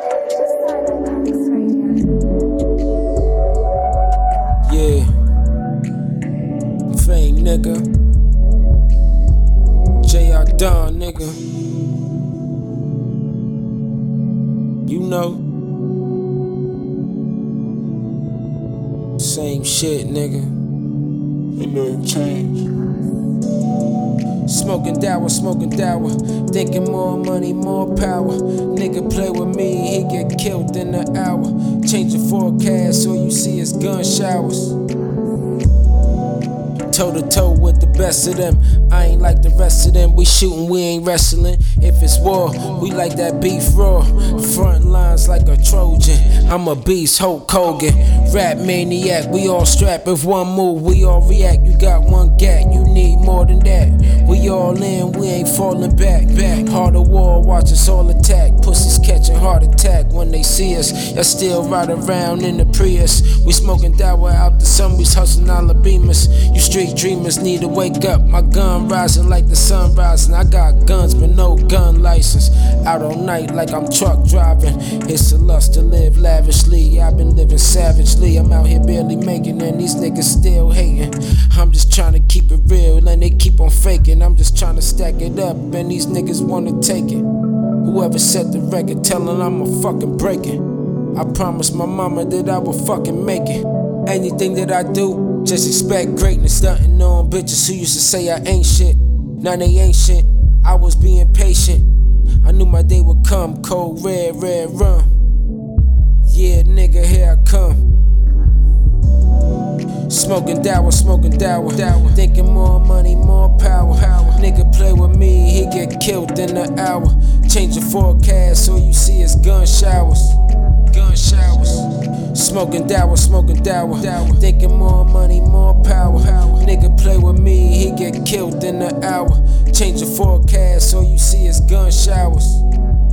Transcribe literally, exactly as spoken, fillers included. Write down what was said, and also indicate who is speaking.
Speaker 1: Yeah, Fame nigga, J R Don nigga, you know, same shit nigga, ain't nothing changed. Smoking dour, smoking dour, thinking more money, more power. Nigga play with me, he get killed in an hour. Change the forecast, all you see is gun showers. Toe to toe with the best of them. I ain't like the rest of them. We shootin', we ain't wrestling. If it's war, we like that beef raw. Front lines like a Trojan. I'm a beast, Hulk Hogan. Rap maniac, we all strap. If one move, we all react. You got one gat, you need more than that. We all in, we ain't falling back. Back, heart of war, watch us all attack. Pussies catching heart attack when they see us. Y'all still ride around in the Prius. We smoking dour out the sun, we hustling all the beamers. You street dreamers need to wake up. My gun rising like the sun rising. I got guns but no gun license. Out all night like I'm truck driving. It's a lust to live lavishly. I've been living savagely. I'm out here barely making and these niggas still hating. I'm just trying to keep it real and they keep on faking. I'm just trying to stack it up and these niggas wanna take it. Whoever set the record, tellin' I'ma fucking break it. I promised my mama that I would fucking make it. Anything that I do, just expect greatness. Stuntin' on bitches who used to say I ain't shit. Now they ain't shit. I was being patient. I knew my day would come. Cold, red, red rum. Yeah, nigga, here I come. Smoking dour, smoking dour, dour. Thinking more money, more power. power. Nigga play with me, he get killed in an hour. Change the forecast, all you see is gun showers. Gun showers. Smoking dour, smoking dour, dour. Thinking more money, more power. power. Nigga play with me, he get killed in an hour. Change the forecast, all you see is gun showers.